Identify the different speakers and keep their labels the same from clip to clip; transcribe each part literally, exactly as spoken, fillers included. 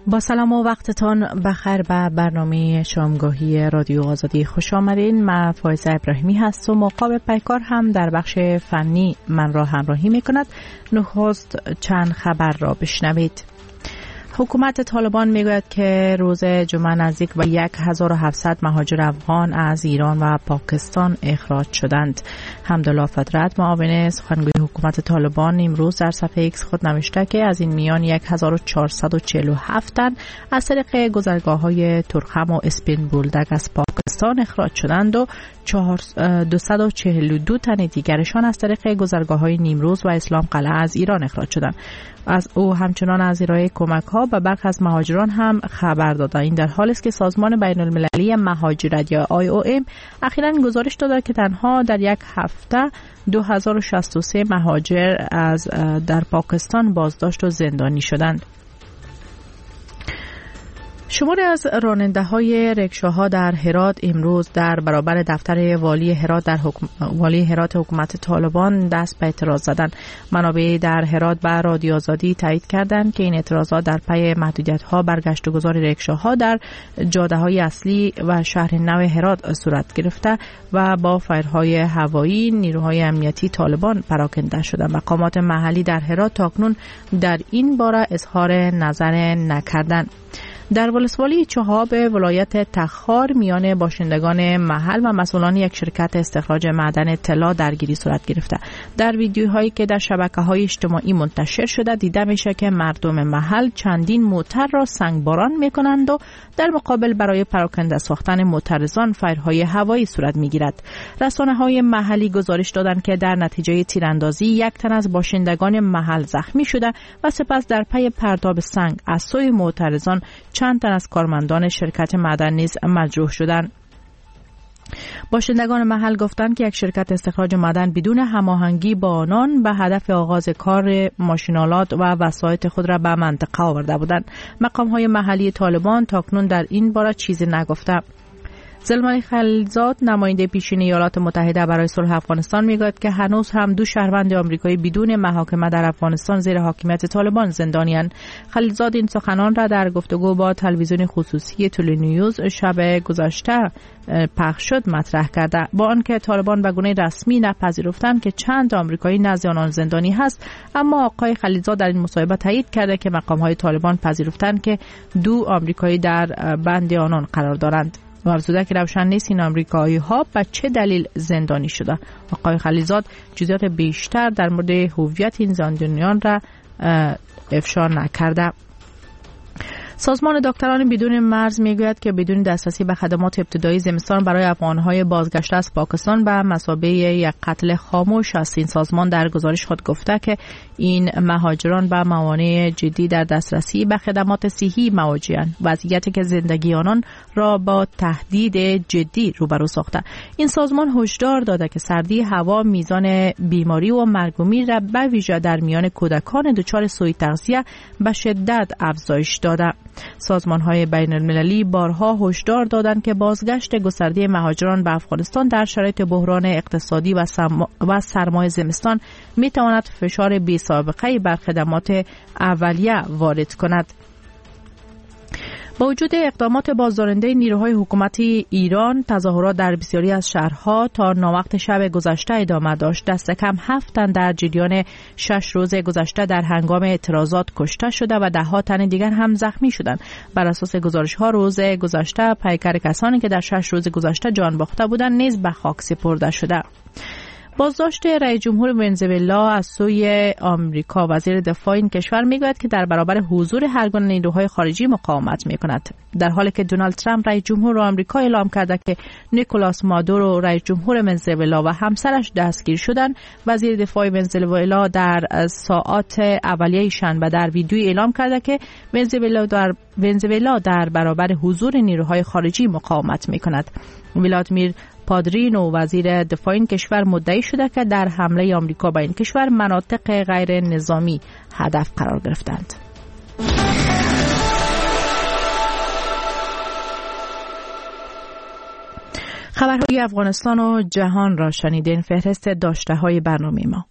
Speaker 1: با سلام و وقتتان بخیر به برنامه شامگاهی رادیو آزادی خوش آمدین. من فایزه ابراهیمی هستم و مقابل پیکار هم در بخش فنی من را همراهی می کند. نخست چند خبر را بشنوید. حکومت طالبان میگوید که روز جمعه نزدیک به هزار و هفتصد مهاجر افغان از ایران و پاکستان اخراج شدند. حمدالله فطرت معاون سخنگوی حکومت طالبان امروز در صفحه ایکس خود نوشته که از این میان هزار و چهارصد و چهل و هفت تن از طریق گذرگاه‌های ترخم و اسپین بولدک از پاکستان اخراج شدند و دویست و چهل و دو تن دیگرشان از طریق گذرگاه‌های نیمروز و اسلام قلعه از ایران اخراج شدند. از او همچنان از ارائه کمک‌ها به برخی از مهاجران هم خبر داده. این در حالی است که سازمان بین‌المللی مهاجرت یا آی او ام اخیراً گزارش داده که تنها در یک هفته دو هزار و شصت و سه مهاجر از در پاکستان بازداشت و زندانی شدند. شماری از راننده‌های رکشاها در هرات امروز در برابر دفتر والی هرات در حکم... والی هرات حکومت طالبان دست به اعتراض زدند. منابع در هرات به رادیو آزادی تایید کردند که این اعتراضات در پی محدودیت‌ها بر گشت و گذار رکشاها در جاده‌های اصلی و شهر نو هرات صورت گرفته و با فایرهای هوایی نیروهای امنیتی طالبان پراکنده شدند. مقامات محلی در هرات تاکنون در این باره اظهار نظر نکردند. در ولسوالی چهاب ولایت تخار میان باشندگان محل و مسئولان یک شرکت استخراج معدن طلا درگیری صورت گرفته. در ویدیوهایی که در شبکه‌های اجتماعی منتشر شده دیده میشه که مردم محل چندین موتر را سنگباران میکنند و در مقابل برای پراکنده ساختن معترضان فایرهای هوایی صورت میگیرد. رسانه‌های محلی گزارش دادند که در نتیجه تیراندازی یک تن از باشندگان محل زخمی شده و سپس در پی پرتاب سنگ از سوی معترضان چند تن از کارمندان شرکت معدن نیز مجروح شدند. باشندگان محل گفتند که یک شرکت استخراج معدن بدون هماهنگی با آنان به هدف آغاز کار ماشینالات و وسایط خود را به منطقه آورده بودند. مقام‌های محلی طالبان تاکنون در این باره چیزی نگفته. زلمای خلیلزاد نماینده پیشین ایالات متحده برای صلح افغانستان میگوید که هنوز هم دو شهروند آمریکایی بدون محاکمه در افغانستان زیر حاکمیت طالبان زندانی‌اند. خلیلزاد این سخنان را در گفتگو با تلویزیون خصوصی تلنیوز شب گذشته پخش شد مطرح کرده. با آنکه طالبان به گونه رسمی نپذیرفتند که چند آمریکایی نزد آنان زندانی هست، اما آقای خلیلزاد در این مصاحبه تایید کرده که مقام‌های طالبان پذیرفتند که دو آمریکایی در بند آنان قرار دارند. افزوده که روشن نیست این آمریکایی ها به چه دلیل زندانی شده. آقای خلیلزاد جزئیات بیشتر در مورد هویت این زندانیان را افشا نکرده. سازمان دکتران بدون مرز میگوید که بدون دسترسی به خدمات ابتدایی زمستان برای افغان‌های بازگشته از پاکستان به مثابه یک قتل خاموش است. این سازمان در گزارش خود گفته که این مهاجران به موانع جدی در دسترسی به خدمات صحی مواجه‌اند، وضعیتی که زندگی آنان را با تهدید جدی روبرو ساخته. این سازمان هشدار داده که سردی هوا میزان بیماری و مرگ و میر را به ویژه در میان کودکان دچار سوء تغذیه به شدت افزایش داده. سازمان‌های بین‌المللی بارها هشدار دادند که بازگشت گسترده مهاجران به افغانستان در شرایط بحران اقتصادی و, سرما... و سرمای زمستان می‌تواند فشار بی‌سابقه‌ای بر خدمات اولیه وارد کند. با وجود اقدامات بازدارنده نیروهای حکومتی ایران، تظاهرات در بسیاری از شهرها تا ناوقت شب گذشته ادامه داشت. دست کم هفت تن در جریان شش روز گذشته در هنگام اعتراضات کشته شده و ده ها تن دیگر هم زخمی شدند. بر اساس گزارش‌ها روز گذشته پیکر کسانی که در شش روز گذشته جان باخته بودند نیز به خاک سپرده شده. بازداشت رئیس جمهور ونزوئلا از سوی آمریکا. وزیر دفاع این کشور میگوید که در برابر حضور هرگونه نیروهای خارجی مقاومت میکند، در حالی که دونالد ترامپ رئیس جمهور آمریکا اعلام کرده که نیکولاس مادورو رئیس جمهور ونزوئلا و همسرش دستگیر شدند. وزیر دفاع ونزوئلا در ساعات اولیه شنبه در ویدیویی اعلام کرده که ونزوئلا در ونزوئلا در برابر حضور نیروهای خارجی مقاومت میکند. ولادیمیر پادرینو وزیر دفاع این کشور مدعی شده که در حمله آمریکا به این کشور مناطق غیر نظامی هدف قرار گرفتند. خبرهای افغانستان و جهان را شنیدین. فهرست داشته های برنامه ما.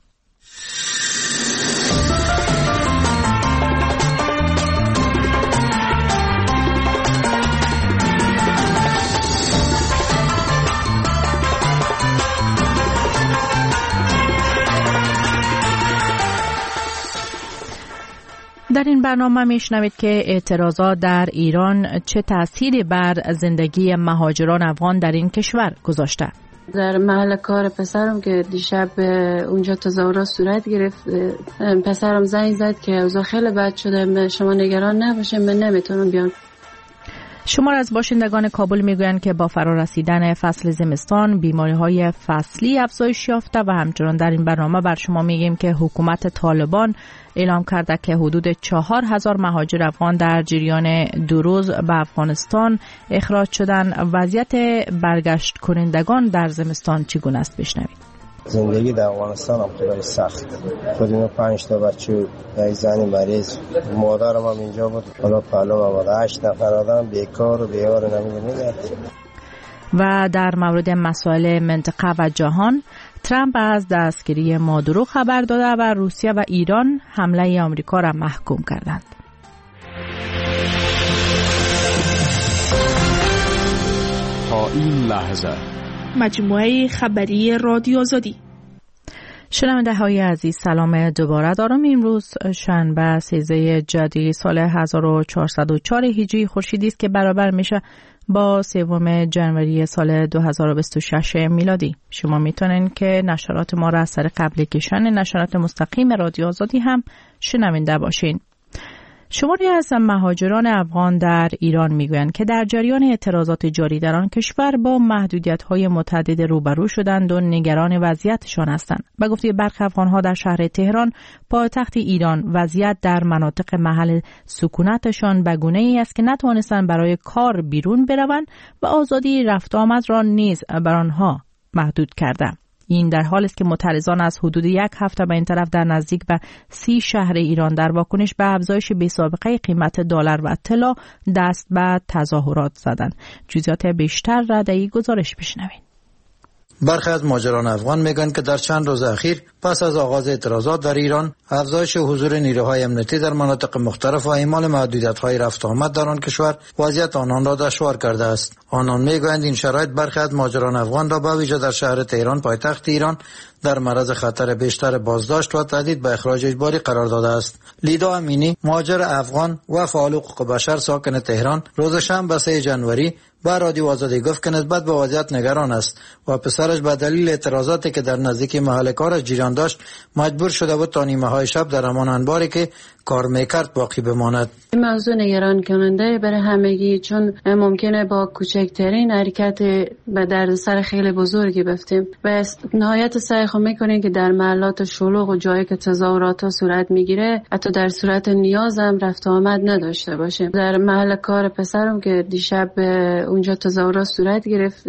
Speaker 1: در این برنامه میشنوید که اعتراضات در ایران چه تأثیری بر زندگی مهاجران افغان در این کشور گذاشته.
Speaker 2: در محل کار پسرم که دیشب اونجا تظاهرات صورت گرفت، پسرم زنگ زد که اوضاع خیلی بد شده، شما نگران نباشید، من نمیتونم بیام.
Speaker 1: شمار از باشندگان کابل میگویند که با فرارسیدن فصل زمستان بیماری‌های فصلی افزایش یافته و همچنان در این برنامه بر شما میگیم که حکومت طالبان اعلام کرده که حدود چهار هزار مهاجر افغان در جریان دو روز به افغانستان اخراج شدن. وضعیت برگشت کنندگان در زمستان چگونه است؟ بشنوید.
Speaker 3: زندگی در افغانستان هم خیلی سخت. خودم پنج تا بچه، یک زن مریض، مادرم هم اینجا بود. حالا پهلو بود. هشت نفر آدم بیکار و بیار نمیگه.
Speaker 1: و در مورد مسائل منطقه و جهان، ترامپ از دستگیری مادورو خبر داده و روسیه و ایران حمله آمریکا را محکوم کردند.
Speaker 4: تا این لحظه
Speaker 5: مجموعه خبری رادیو آزادی.
Speaker 1: شنونده های عزیز، سلام دوباره دارم. امروز شنبه سیزده جدی سال هزار و چهارصد و چهار هجری خورشیدی است که برابر میشه با سوم جنوری سال دو هزار و بیست و شش میلادی. شما میتونین که نشرات ما را از طریق اپلیکیشن نشرات مستقیم رادیو آزادی هم شنونده باشین. شماری از مهاجران افغان در ایران میگویند که در جریان اعتراضات جاری در آن کشور با محدودیت‌های متعدد روبرو شدند و نگران وضعیتشان هستند. به گفته برخی افغان‌ها در شهر تهران، پایتخت ایران، وضعیت در مناطق محل سکونتشان به گونه‌ای است که نتوانستند برای کار بیرون بروند و آزادی رفت و آمد را نیز بر آنها محدود کردند. این در حالی است که معترضان از حدود یک هفته به این طرف در نزدیک به سی شهر ایران در واکنش به افزایش بی‌سابقه قیمت دلار و طلا دست به تظاهرات زدند. جزئیات بیشتر را در این گزارش بشنوید.
Speaker 6: برخی از مهاجران افغان میگن که در چند روز اخیر پس از آغاز اعتراضات در ایران، افزایش حضور نیروهای امنیتی در مناطق مختلف و اعمال محدودیت‌های رفت و آمد در آن کشور وضعیت آنان را دشوار کرده است. آنان میگویند این شرایط برخی از مهاجران افغان را به ویژه در شهر تهران، پایتخت ایران، در معرض خطر بیشتر بازداشت و تهدید به اخراج اجباری قرار داده است. لیدا امینی، مهاجر افغان و فعال حقوق بشر ساکن تهران، روز شنبه سوم جنوری با رادیو آزادی گفت که نسبت به وضعیت نگران است و پسرش به دلیل اعتراضاتی که در نزدیکی محل کارش جریان داشت مجبور شده بود تا نیمه های شب در همان انباری که کار میکرد باقی بماند.
Speaker 2: این موضوع نگران کننده برای همگی، چون ممکنه با کوچکترین حرکت به دردسر خیلی بزرگی بفتیم و نهایت سعی خود میکنیم که در محلات شلوغ و جایی که تظاهرات ها صورت میگیره حتی در صورت نیاز هم رفت و آمد نداشته باشیم. در محل کار پسرم که دیشب اونجا تظاهرات صورت گرفت،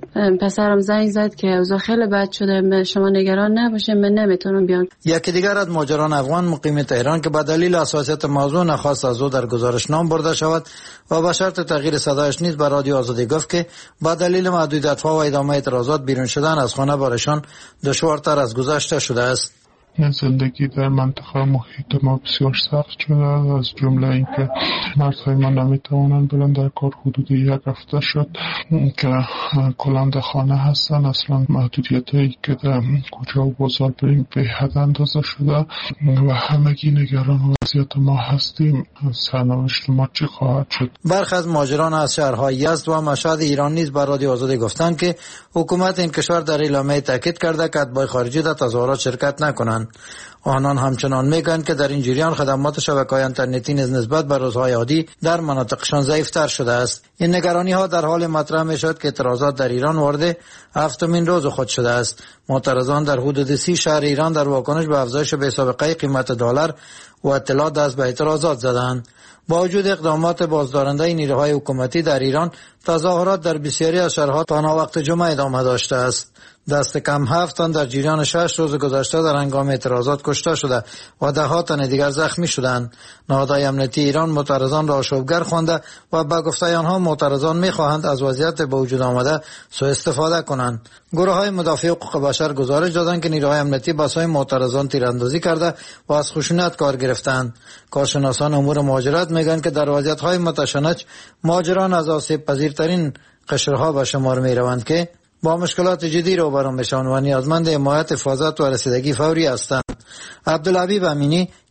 Speaker 2: پسرم زنگ زد که اوضاع خیلی بد شده، شما نگران نباشید، من نمیتونم بیام.
Speaker 6: یکی دیگر از مهاجران افغان مقیم تهران که به دلیل حساسیت موضوع نخواست از او در گزارش نام برده شود و به شرط تغییر صدایش نیز به رادیو آزادی گفت که با دلیل محدودیت‌ها و ادامه اعتراضات بیرون شدن از خانه برایشان دشوارتر از گذشته شده است.
Speaker 7: زندگی در منطقه محیط ما بسیار سخت شده، از جمله اینکه مردهای ما نمیتوانند برن در کار. حدود یک هفته شد که کلا در خانه هستن. اصلا محدودیتایی که در کجا و بازار بریم به حد اندازه شده و همگی نگران وضعیت ما هستیم. سرنوشت ما چی خواهد شد؟
Speaker 6: برخی از مهاجران از شهرهای یزد و مشهد ایران نیز به رادیو آزادی گفتند که حکومت این کشور در اعلامیه تاکید کرده که اتباع خارجی در تظاهرات شرکت نکنند. آنان همچنان میگویند که در این جریان خدمات شبکه‌های اینترنتی نیز نسبت به روزهای عادی در مناطقشان ضعیف‌تر شده است. این نگرانی‌ها در حال مطرح می‌شد که اعتراضات در ایران وارد هفتمین روز خود شده است. معترضان در حدود سی شهر ایران در واکنش به افزایش بی‌سابقه قیمت دلار و اطلاع دست به اعتراضات زدند. با وجود اقدامات بازدارنده نیروهای حکومتی در ایران، تظاهرات در بسیاری از شهرها تا وقت جمعه ادامه داشته است. دست کم هفت تن در جریان شش روز گذشته در هنگام اعتراضات کشته شده و ده ها تن دیگر زخمی شدند. نهادهای امنیتی ایران معترضان را آشوبگر خوانده و به گفته آنها معترضان می‌خواهند از وضعیت به وجود آمده سوء استفاده کنند. گروه‌های مدافع حقوق بشر گزارش دادند که نیروهای امنیتی بسای معترضان تیراندازی کرده و از خشونت کار گرفتند. کارشناسان امور مهاجرت میگن که در وضعیت‌های متشنج مهاجران از آسیب پذیرترین قشرها به شمار می‌روند که با مشکلات جدی روبرو میشن و نیازمند حمایت، حفاظت و رسیدگی فوری هستند. عبدالحبیب امینی،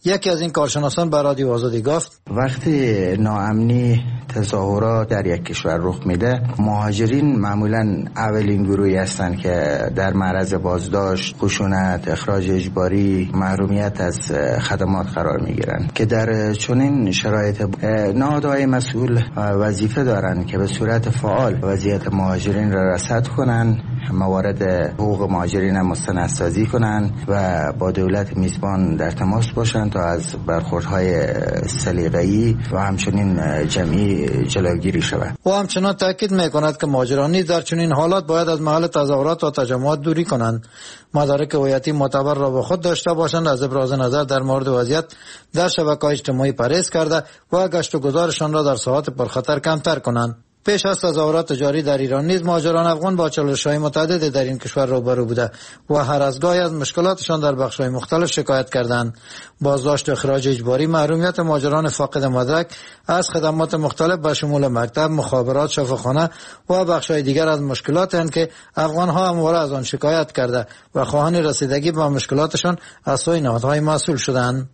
Speaker 6: یکی از این کارشناسان به رادیو آزادی گفت
Speaker 8: وقتی ناامنی تظاهرات در یک کشور رخ میده، مهاجرین معمولا اولین گروهی هستند که در معرض بازداشت، خشونت، اخراج اجباری، محرومیت از خدمات قرار میگیرن که در چنین شرایط نهادهای مسئول وظیفه دارند که به صورت فعال وضعیت مهاجرین را رصد کنند، موارد حقوق مهاجرین مستندسازی کنند و با دولت میزبان در تماس باشند تا از برخوردهای سلیقه‌ای و همچنین جمعی جلوگیری شود.
Speaker 6: او همچنان تاکید میکند که مهاجران نیز در چنین حالات باید از محل تظاهرات و تجمعات دوری کنند، مدارک هویتی معتبر را به خود داشته باشند، از ابراز نظر در مورد وضعیت در شبکه‌های اجتماعی پرهیز کرده و گشت و گذارشان را در ساعات پرخطر کمتر کنند. پیش از تظاهرات جاری در ایران نیز مهاجران افغان با چالش‌های متعددی در این کشور روبرو بوده و هر از گاهی از مشکلاتشان در بخش‌های مختلف شکایت کردند. بازداشت و اخراج اجباری، محرومیت مهاجران فاقد مدرک از خدمات مختلف به شمول مکتب، مخابرات، شفاخانه و بخش‌های دیگر از مشکلاتی هستند که افغان‌ها همواره از آن شکایت کرده و خواهان رسیدگی به مشکلاتشان از سوی نهادهای مسئول شدند.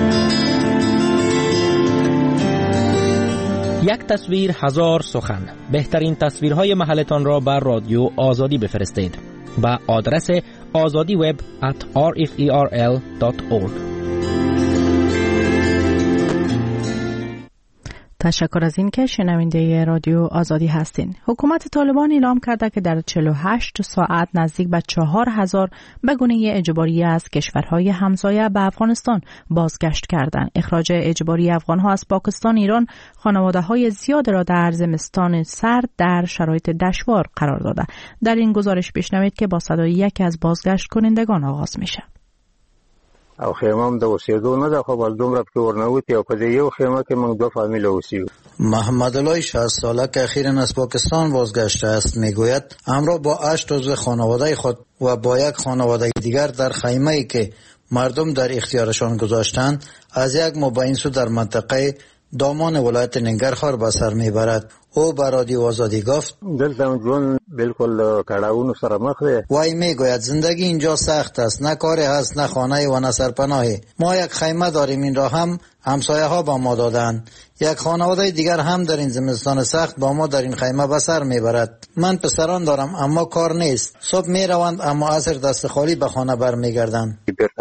Speaker 9: یک تصویر هزار سخن. بهترین تصویرهای محلتان را بر رادیو آزادی بفرستید به آدرس azadi web at r f e r l dot org.
Speaker 1: تشکر از این که شنونده رادیو آزادی هستین. حکومت طالبان اعلام کرده که در چهل و هشت ساعت نزدیک به چهار هزار به گونه اجباری از کشورهای همسایه به افغانستان بازگشت کردند. اخراج اجباری افغانها از پاکستان ایران خانواده‌های زیاد را در زمستان سرد در شرایط دشوار قرار داده. در این گزارش بشنوید که با صدای یکی از بازگشت کنندگان آغاز میشه.
Speaker 3: او خیمه هم د اوسېدو نه ده، خو بس دومره پکې ورنوتې او په دې یو خیمه کې موږ دوه فامیله اوسیږو.
Speaker 6: محمد علای شصت ساله که اخیراً از پاکستان بازگشته است میگوید همراه با هشت عضو خانواده خود و با یک خانواده دیگر در خیمه‌ای که مردم در اختیارشان گذاشتند از یک مبین سو در منطقه دامان ولایت ننگرهار به سر میبرد. او به رادیو آزادی گفت
Speaker 3: دلته ژوند بالکل کړاوونو سره مخ دی.
Speaker 6: وای میگوید زندگی اینجا سخت است، نه کاری هست، نه خانه و نه سرپناهی. ما یک خیمه داریم، این را هم همسایه ها با ما دادند. یک خانواده دیگر هم در این زمستان سخت با ما در این خیمه به سر میبرد. من پسران دارم اما کار نیست. صبح میروند اما عصر دست خالی به خانه برمیگردند.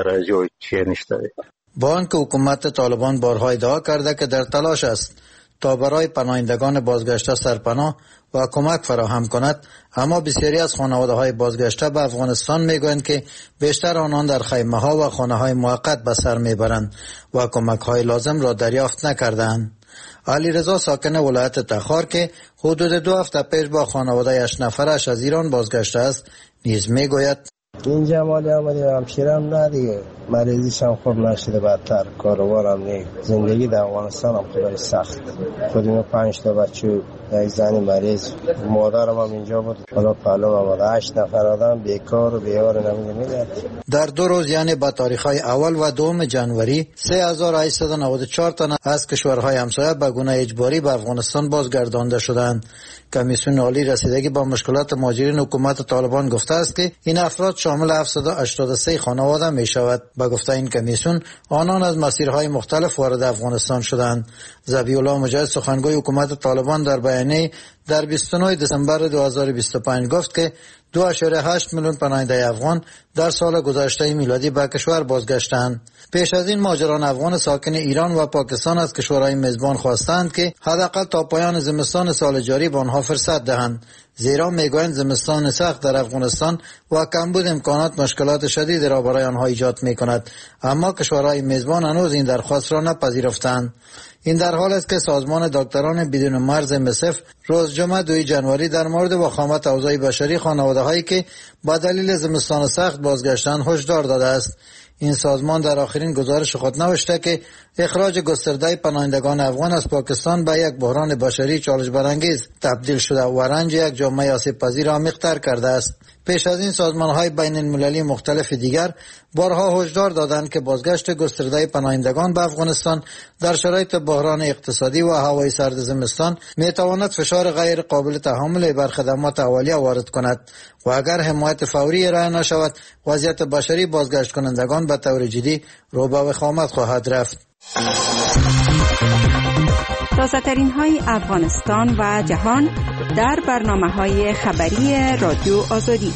Speaker 6: با آنکه حکومت طالبان بارها ادعا کرده که در تلاش است تا برای پناهندگان بازگشته سرپناه و کمک فراهم کند، اما بسیاری از خانواده‌های بازگشته به افغانستان میگویند که بیشتر آنان در خیمه‌ها و خانه‌های موقت به سر میبرند و کمک‌های لازم را دریافت نکردند. علی رضا ساکن ولایت تخار که حدود دو هفته پیش با خانواده هشت نفرش از ایران بازگشته است نیز میگوید
Speaker 3: اینجا مالی آمده همشیرم نه دیگه، مریضیش هم خوب نشده، بدتر کاروارم نیست. زندگی در افغانستان هم خیلی سخت. خودم پنج تا بچه، یک زن مریض، مادرم هم اینجا بود، حالا پلو آمده، هشت نفر آدم بیکار و بیار نمیده.
Speaker 6: در دو روز یعنی به تاریخ‌های اول و دوم جنوری سه هزار و هشتصد و نود و چهار تن از کشورهای همسایه به گونه اجباری به افغانستان بازگردانده شدند. کمیسیون عالی رسیدگی با مشکلات مهاجرین حکومت طالبان گفته است که این افراد شامل هفتصد و هشتاد و سه خانواده می شود. با گفته این کمیسیون آنان از مسیرهای مختلف وارد افغانستان شدند. ذبیح الله مجاهد سخنگوی حکومت طالبان در بیانیه در بیست و نه دسامبر دو هزار و بیست و پنج گفت که دو اشاره هشت میلیون پناهنده افغان در سال گذشته میلادی به کشور بازگشتند. پیش از این مهاجران افغان ساکن ایران و پاکستان از کشورهای میزبان خواستند که حداقل تا پایان زمستان سال جاری به آنها فرصت دهند، زیرا میگویند زمستان سخت در افغانستان و کمبود امکانات مشکلات شدید را برای آنها ایجاد میکند، اما کشورهای میزبان هنوز این درخواست را نپذیرفتند. این در حال است که سازمان دکتران بدون مرز ام اس اف روز جمعه دوم جنوری در مورد وخامت اوضاع بشری خانواده‌هایی که با دلیل زمستان سخت بازگشتند هشدار داده است. این سازمان در آخرین گزارش خود نوشته که اخراج گسترده پناهندگان افغان از پاکستان به یک بحران بشری چالش برانگیز تبدیل شده و رنج یک جامعه آسیب پذیر عمیق‌تر کرده است. پیش از این سازمان‌های بین المللی مختلف دیگر بارها هشدار دادند که بازگشت گسترده پناهندگان به افغانستان در شرایط بحران اقتصادی و هوای سرد زمستان میتواند فشار غیر قابل تحمل بر خدمات اولیه وارد کند و اگر حمایت فوری ارائه نشود وضعیت بشری بازگشت کنندگان به طور جدی رو به وخامت خواهد رفت.
Speaker 10: تازه‌ترین های افغانستان و جهان در برنامه‌های خبری رادیو آزادی.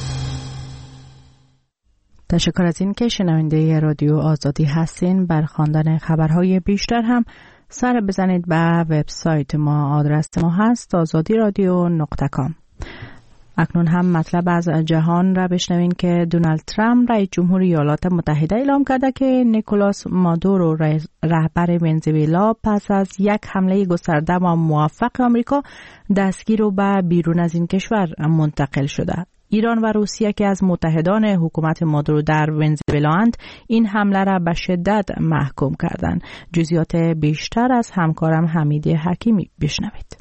Speaker 1: تشکر از این که شنونده رادیو آزادی هستین. بر خواندن خبرهای بیشتر هم سر بزنید به وبسایت ما. آدرس ما هست آزادی رادیو نقطه کام. اکنون هم مطلب از جهان را بشنوین که دونالد ترامپ رئیس جمهور ایالات متحده اعلام کرده که نیکولاس مادورو رهبر ونزوئلا پس از یک حمله گسترده و موفق آمریکا دستگیر و به بیرون از این کشور منتقل شده. ایران و روسیه که از متحدان حکومت مادورو در ونزوئلا اند این حمله را به شدت محکوم کردند. جزئیات بیشتر از همکارم حمید حکیمی بشنوید.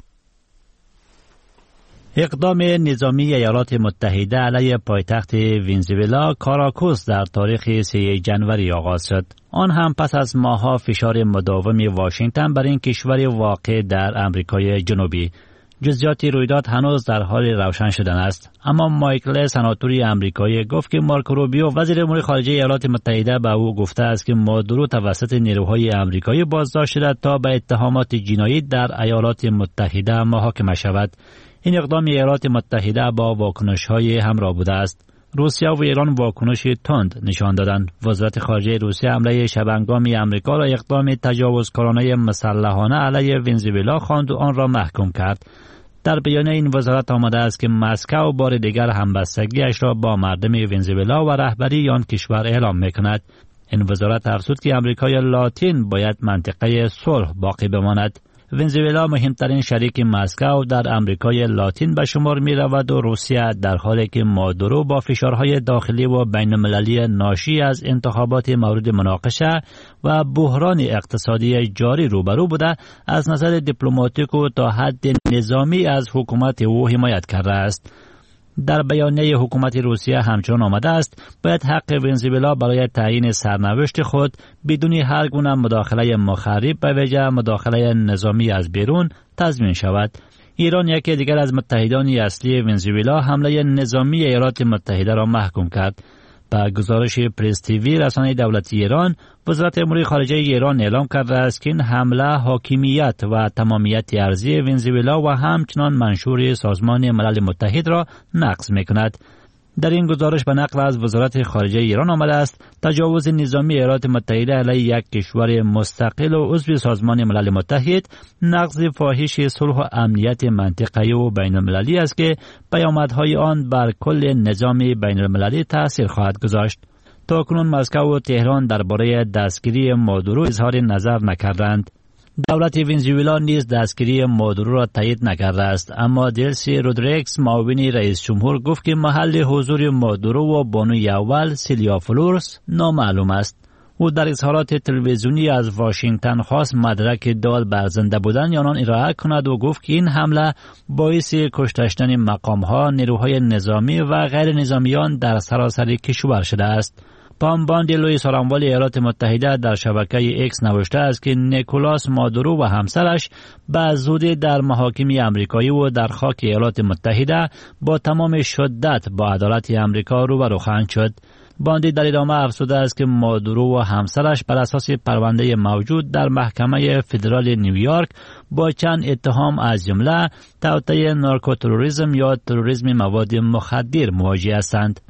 Speaker 11: اقدام نظامی ایالات متحده علیه پایتخت ونزوئلا کاراکوس در تاریخ سوم ژانویه آغاز شد. آن هم پس از ماه‌ها فشار مداوم واشنگتن بر این کشور واقع در امریکای جنوبی. جزئیات رویداد هنوز در حال روشن شدن است، اما مایکل سناتوری امریکایی گفت که مارکو روبیو وزیر امور خارجه ایالات متحده به او گفته است که مادورو توسط نیروهای امریکایی بازداشت شده تا به اتهامات جنایی در ایالات متحده محاکمه شود. این اقدام ایالات متحده با واکنش‌های همراه بوده است. روسیه و ایران واکنش تند نشان دادند. وزارت خارجه روسیه حمله شبانگامی آمریکا را اقدام تجاوزکارانه مسلحانه علیه ونزوئلا خواند و آن را محکوم کرد. در بیان این وزارت آمده است که مسکو بار دیگر همبستگیش را با مردم ونزوئلا و رهبری آن کشور اعلام می‌کند. این وزارت افزود که آمریکای لاتین باید منطقه صلح باقی بماند. ونزوئلا مهمترین شریک مسکو در امریکای لاتین به شمار می رود و روسیه در حالی که مادورو با فشارهای داخلی و بین المللی ناشی از انتخابات مورد مناقشه و بحران اقتصادی جاری روبرو بوده از نظر دیپلماتیک و تا حد نظامی از حکومت او حمایت کرده است. در بیانیه حکومت روسیه همچنان آمده است باید حق ونزوئلا برای تعیین سرنوشت خود بدون هر گونه مداخله مخرب به ویژه مداخله نظامی از بیرون تضمین شود. ایران یکی دیگر از متحدان اصلی ونزوئلا حمله نظامی ایالات متحده را محکوم کرد. با گزارش پرس تیوی رسانه دولتی ایران، وزارت امور خارجه ایران اعلام کرده است که این حمله حاکمیت و تمامیت ارضی ونزوئلا و همچنان منشور سازمان ملل متحد را نقض می‌کند. در این گزارش به نقل از وزارت خارجه ایران آمده است تجاوز نظامی ایالات متحده علیه یک کشور مستقل و عضو سازمان ملل متحد نقض فاحش صلح و امنیت منطقه‌ای و بین المللی است که پیامدهای آن بر کل نظام بین المللی تأثیر خواهد گذاشت. تاکنون مسکو و تهران درباره دستگیری مادورو اظهار نظر نکردند. دولت ونزوئلا نیز دستگیری مادورو را تایید نکرده است، اما دلسی رودریگز معاون رئیس جمهور گفت که محل حضور مادورو و بانوی اول سیلیا فلورس نامعلوم است. او در اظهارات تلویزیونی از واشنگتن خواست مدرک دال بر زنده بودن آنان ارائه کند و گفت که این حمله باعث کشته مقام‌ها، نیروهای نظامی و غیر نظامیان در سراسر کشور شده است. پام باندی لوئیس آراموال ایالات متحده در شبکه اکس نوشته است که نیکولاس مادورو و همسرش به زودی در محاکم آمریکایی و در خاک ایالات متحده با تمام شدت با عدالت آمریکا روبرو خواهند شد. باندی در ادامه افزوده است که مادورو و همسرش بر اساس پرونده موجود در محکمه فدرال نیویورک با چند اتهام از جمله توطئه نارکوتروریسم یا تروریسم مواد مخدر مواجه هستند.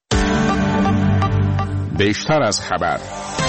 Speaker 4: بیشتر از خبر.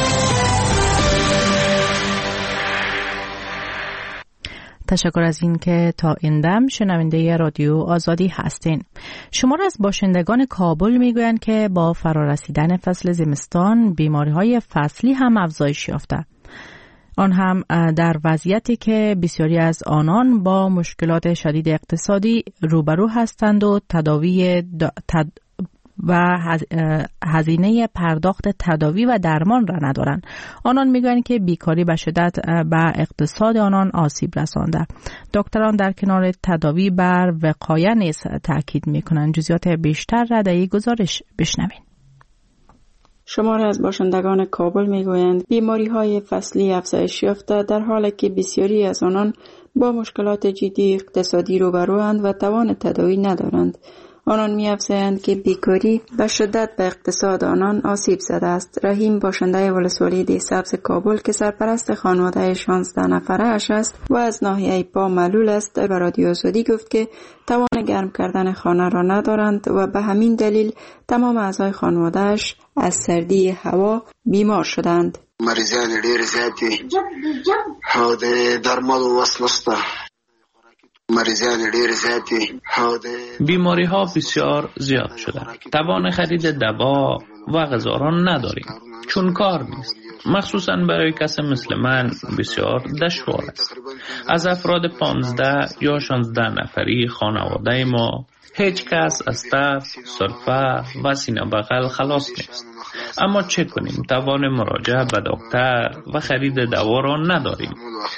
Speaker 1: تشکر از این که تا این دم شنونده رادیو آزادی هستین. شمار از باشندگان کابل میگویند که با فرارسیدن فصل زمستان بیماری‌های فصلی هم افزایش یافته. آن هم در وضعیتی که بسیاری از آنان با مشکلات شدید اقتصادی روبرو هستند و تداوی تد... و هزینه پرداخت تداوی و درمان را ندارند. آنان میگویند که بیکاری به شدت به اقتصاد آنان آسیب رسانده. دکتران در کنار تداوی بر وقایه نیز تاکید میکنند. جزئیات بیشتر را در این گزارش بشنوید.
Speaker 2: شمار از باشندگان کابل میگویند بیماری های فصلی افزایش یافته در حالی که بسیاری از آنان با مشکلات جدی اقتصادی روبروند و توان تداوی ندارند.
Speaker 10: آنان می‌افزایند که بیکاری به شدت به اقتصاد آنان آسیب زده است. رحیم باشنده ولسوالی دیسبز کابل که سرپرست خانواده شانزده نفره اش است و از ناحیه پا معلول است به رادیو آزادی گفت که توان گرم کردن خانه را ندارند و به همین دلیل تمام اعضای خانواده‌اش از سردی هوا بیمار شدند.
Speaker 12: مریضان ډیر زیاتی او د درملو وس نشته. مریضان ډیر زیاتی او د
Speaker 13: بیماری ها بسیار زیاد شده. توان خرید دوا و غذا را نداریم چون کار نیست. مخصوصا برای کسی مثل من بسیار دشوار است. از افراد پانزده یا شانزده نفری خانواده ما هیچ کس از تب، سرفه و سینه بغل خلاص نیست. اما چه کنیم؟ توان مراجعه به دکتر و خرید دوا را نداریم.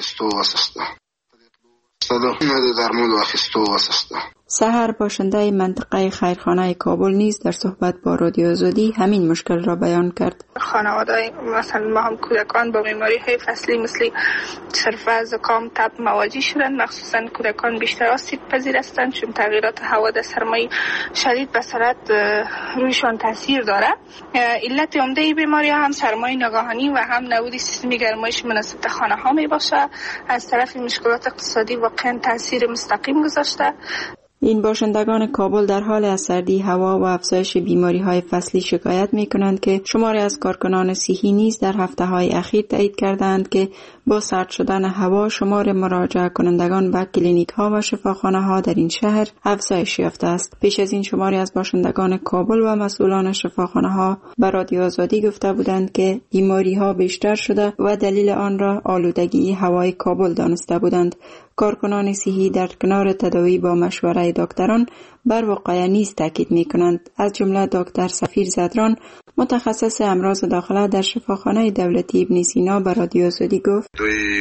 Speaker 10: سحر باشنده منطقه خیرخانه کابل نیز در صحبت با رادیو آزادی همین مشکل را بیان کرد.
Speaker 14: خانواده مثلا ما هم کودکان با بیماری های فصلی مثل سرفه، زکام، تب مواجه شدند. مخصوصا کودکان بیشتر آسیب پذیر هستند چون تغییرات هوا در سرمای شدید به سرعت رویشان تاثیر داره. علت عمده بیماری هم سرمای ناگهانی و هم نبود سیستم گرمایش مناسب در خانه ها می باشه. از طرف مشکلات اقتصادی واقعا تاثیر مستقیم گذاشته.
Speaker 10: این باشندگان کابل در حال از سردی هوا و افزایش بیماری های فصلی شکایت می کنند که شماری از کارکنان صحی نیز در هفته های اخیر تایید کردند که با سرد شدن هوا شمار مراجعه کنندگان به کلینیک ها و شفاخانه ها در این شهر افزایش یافته است. پیش از این شماری از باشندگان کابل و مسئولان شفاخانه ها به رادیو آزادی گفته بودند که بیماری ها بیشتر شده و دلیل آن را آلودگی هوای کابل دانسته بودند. کارکنان صحی در کنار تداوی با مشوره دکتران بر وقایع نیز تاکید می‌کنند. از جمله دکتر سفیر زدران متخصص امراض داخله در شفاخانه دولتی ابن سینا به رادیو آزادی گفت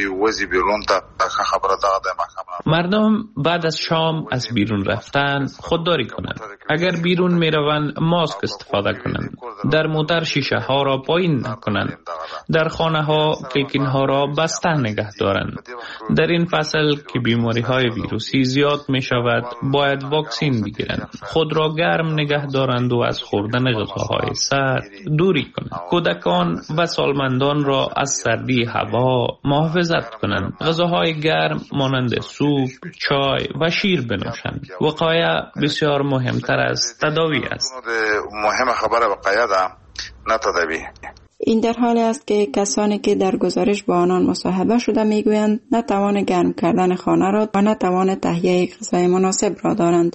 Speaker 13: مردم بعد از شام از بیرون رفتن خودداری کنند. اگر بیرون میروند ماسک استفاده کنند. در موتر شیشه ها را پایین نکنند. در خانه ها کیکین ها را بسته نگه دارند. در این فصل که بیماری های ویروسی زیاد می شود باید واکسین بگیرند. خود را گرم نگه دارند و از خوردن غذاهای سرد دوری کنند. کودکان و سالمندان را از سردی هوا محافظت کنند. غذاهای گرم مانند سوپ، چای و شیر بنوشند. وقایع بسیار مهمتر از تداوی است.
Speaker 12: مهم خبر وقایع ده نه تداوی.
Speaker 10: این در حالی است که کسانی که در گزارش با آنان مصاحبه شده میگویند نه توان گرم کردن خانه را و نه توان تهیه غذای مناسب را دارند.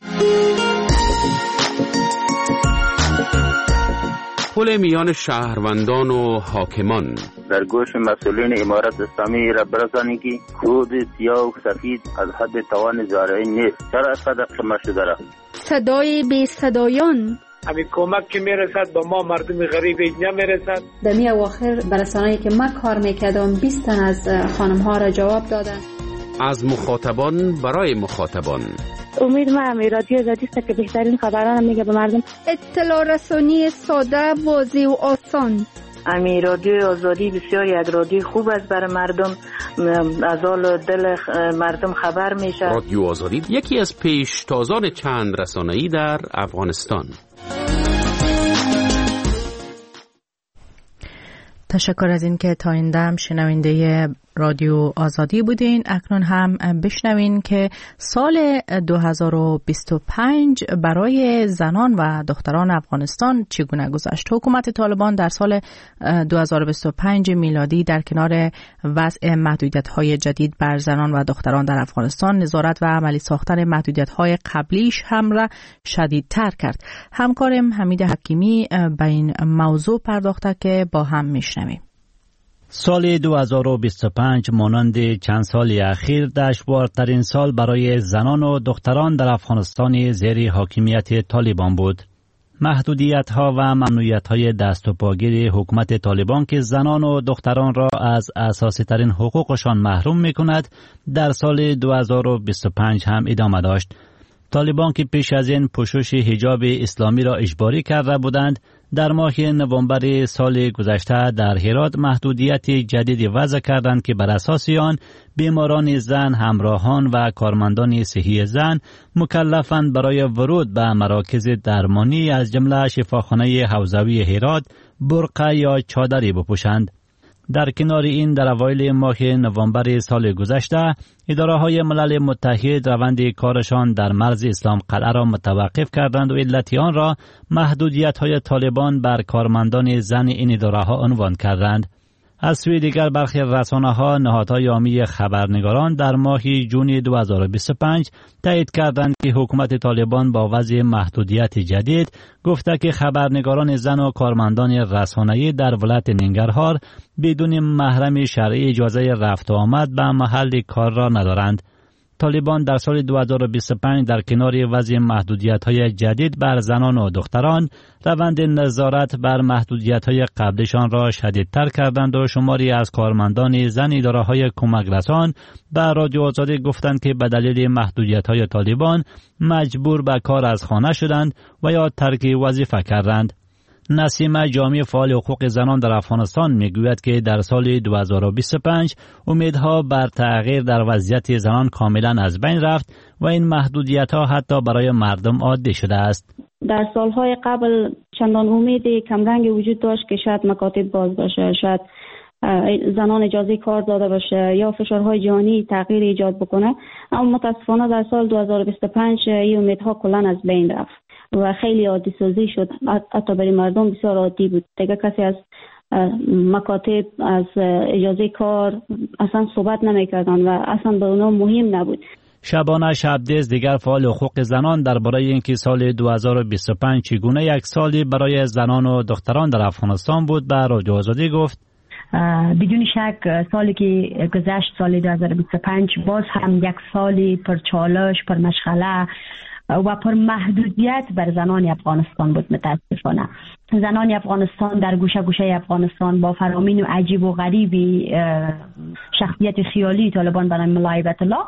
Speaker 15: پل میان شهروندان و حاکمان
Speaker 16: در گوش مسئولین امارت اسلامی را برسانید که کود سیاه و سفید از حد توان زارعین نیست. چرا اسفاد شما شده را؟
Speaker 17: صدای بی صدایان
Speaker 18: همین کمک که میرسد با ما مردم غریب اینجا میرسد.
Speaker 19: در می اواخر برسانه‌ای که ما کار میکردم بیست تن از خانم ها را جواب دادن.
Speaker 15: از مخاطبان برای مخاطبان.
Speaker 20: امید ما هم رادیو آزادی است که بهترین خبران میگه به مردم.
Speaker 17: اطلاع رسانی ساده، واضح و آسان.
Speaker 21: امی رادیو آزادی بسیار یک رادیو خوب است برای مردم، از حال دل مردم خبر میشه.
Speaker 15: رادیو آزادی یکی از پیشتازان چند رسانه‌ای در افغانستان.
Speaker 1: تشکر از این که تا این دم شنونده رادیو آزادی بودین. اکنون هم بشنوین که سال دو هزار و بیست و پنج برای زنان و دختران افغانستان چگونه گذشت. حکومت طالبان در سال دو هزار و بیست و پنج میلادی در کنار وضع محدودیت‌های جدید بر زنان و دختران در افغانستان نظارت و عملی ساختن محدودیت‌های قبلیش هم را شدیدتر کرد. همکارم حمید حکیمی به این موضوع پرداخته که با هم میشنویم.
Speaker 11: سال دو هزار و بیست و پنج مانند چند سال اخیر دشوارترین سال برای زنان و دختران در افغانستان زیر حاکمیت طالبان بود. محدودیت‌ها و ممنوعیت‌های دست و پاگیر حکومت طالبان که زنان و دختران را از اساسی ترین حقوقشان محروم می‌کند در سال دو هزار و بیست و پنج هم ادامه داشت. طالبان که پیش از این پوشش حجاب اسلامی را اجباری کرده بودند در ماه نوامبر سال گذشته در هرات محدودیت جدیدی وضع کردند که بر اساس آن بیماران زن، همراهان و کارمندان صحی زن مکلفند برای ورود به مراکز درمانی از جمله شفاخانه حوزوی هرات برقع یا چادری بپوشند. در کنار این در اوایل ماه نوامبر سال گذشته اداره‌های ملل متحد روند کارشان در مرز اسلام قلعه را متوقف کردند و علت آن را محدودیت‌های طالبان بر کارمندان زن این اداره‌ها عنوان کردند. از سوی دیگر برخی رسانه‌ها نهادهای عامی خبرنگاران در ماه جون دو هزار و بیست و پنج تایید کردند که حکومت طالبان با وضع محدودیت جدید گفته که خبرنگاران زن و کارمندان رسانه‌ای در ولایت ننگرهار بدون محرم شرعی اجازه رفت و آمد به محل کار را ندارند. طالبان در سال دو هزار و بیست و پنج در کنار وضع محدودیت‌های جدید بر زنان و دختران روند نظارت بر محدودیت‌های قبلشان را شدیدتر کردند و شماری از کارمندان زن اداره‌های کمک رسان به رادیو آزادی گفتند که به دلیل محدودیت‌های طالبان مجبور به کار از خانه شدند و یا ترک وظیفه کردند. نسیم جامی فعال حقوق زنان در افغانستان میگوید که در سال دو هزار و بیست و پنج امیدها بر تغییر در وضعیت زنان کاملا از بین رفت و این محدودیت‌ها حتی برای مردم عادی شده است.
Speaker 20: در سالهای قبل چندان امیدی کمرنگ وجود داشت که شاید مکاتب باز باشه، شاید زنان اجازه کار داده باشه یا فشارهای جهانی تغییر ایجاد بکنه، اما متاسفانه در سال دو هزار و بیست و پنج این امیدها کلا از بین رفت و خیلی عادی سازی شد. حتی برای مردم بسیار عادی بود. دیگه کسی از مکاتب، از اجازه کار اصلا صحبت نمی‌کردن و اصلا به اونا مهم نبود.
Speaker 11: شبانه شبدیز دیگر فعال حقوق زنان درباره اینکه سال دو هزار و بیست و پنج چگونه یک سالی برای زنان و دختران در افغانستان بود به رادیو آزادی گفت:
Speaker 5: بدون شک سالی که گذشت، سال دو هزار و بیست و پنج، باز هم یک سالی پر چالش، پر مشغله و پر محدودیت بر زنان افغانستان بود. متاسفانه زنان افغانستان در گوشه گوشه افغانستان با فرامین و عجیب و غریبی شخصیت خیالی طالبان برای ملای بیت الله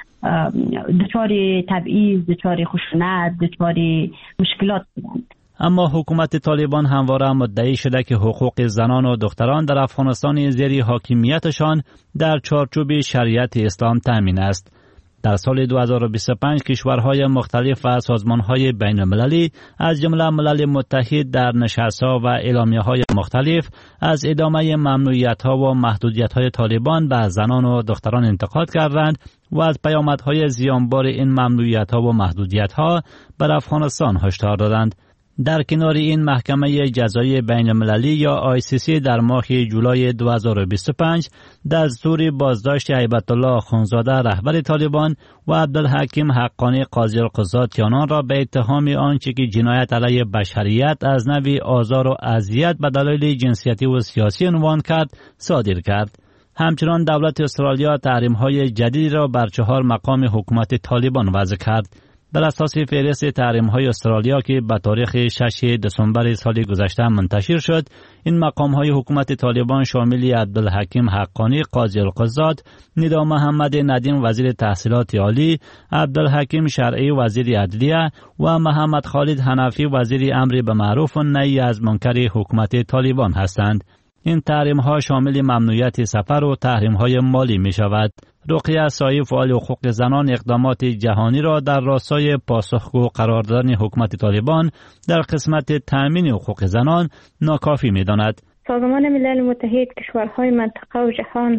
Speaker 5: دچار تبعیض، دچار خشونت، دچار مشکلات بودند.
Speaker 11: اما حکومت طالبان همواره مدعی شده که حقوق زنان و دختران در افغانستان زیر حاکمیتشان در چارچوب شریعت اسلام تامین است. در سال دو هزار و بیست و پنج کشورهای مختلف و سازمانهای بین المللی از جمله ملل متحد در نشست‌ها و اعلامیه‌های مختلف از ادامه ممنوعیت‌ها و محدودیت‌های طالبان به زنان و دختران انتقاد کردند و از پیامدهای زیانبار این ممنوعیت‌ها و محدودیت‌ها بر افغانستان هشدار دادند. در کنار این محکمه جزایی بین المللی یا آی سی سی در ماه جولای دو هزار و بیست و پنج دستور بازداشت هیبت الله خونزاده رهبر طالبان و عبدالحکیم حقانی قاضی القضات تیانان را به اتهام آنچه که جنایت علیه بشریت از نوع آزار و اذیت به دلایل جنسیتی و سیاسی عنوان کرد صادر کرد. همچنان دولت استرالیا تحریم‌های جدیدی را بر چهار مقام حکومت طالبان وضع کرد. بر اساس فهرست تحریم‌های استرالیا که به تاریخ ششم دسامبر سال گذشته منتشر شد، این مقام‌های حکومت طالبان شامل عبدالحکیم حقانی قاضی القضات، ندا محمد ندیم وزیر تحصیلات عالی، عبدالحکیم شرعی وزیر عدلیه و محمد خالد حنفی وزیر امر به معروف و نهی از منکر حکومت طالبان هستند. این تحریم‌ها شامل ممنوعیت سفر و تحریم‌های مالی می‌شود. رقیه سایی فعال حقوق زنان اقدامات جهانی را در راستای پاسخگو قرار دادن حکومت طالبان در قسمت تأمین حقوق زنان ناکافی می‌داند.
Speaker 22: سازمان ملل متحد کشورهای منطقه و جهان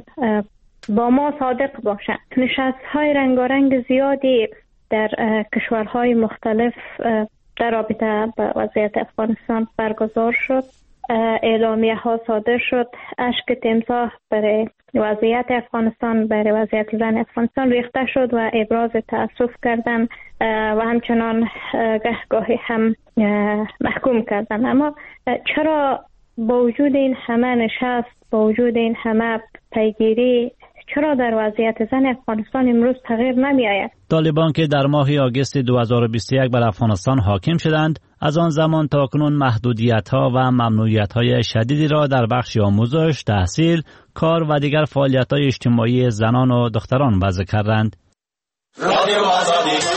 Speaker 22: با ما صادق باشند. نشست‌های رنگارنگ زیادی در کشورهای مختلف در رابطه با وضعیت افغانستان برگزار شد. اعلامیه ها صادر شد. اشک تمساح برای وضعیت افغانستان، برای وضعیت زن افغانستان ریخته شد و ابراز تأسف کردن و همچنان گهگاهی هم محکوم کردن. اما چرا با وجود این همه نشست، با وجود این همه پیگیری، چرا در وضعیت زن افغانستان امروز تغییر نمی آید؟
Speaker 11: طالبان که در ماه آگوست دو هزار و بیست و یک بر افغانستان حاکم شدند، از آن زمان تا کنون محدودیت‌ها و ممنوعیت‌های شدیدی را در بخش آموزش، تحصیل، کار و دیگر فعالیت‌های اجتماعی زنان و دختران وضع کردند. رادیو آزادی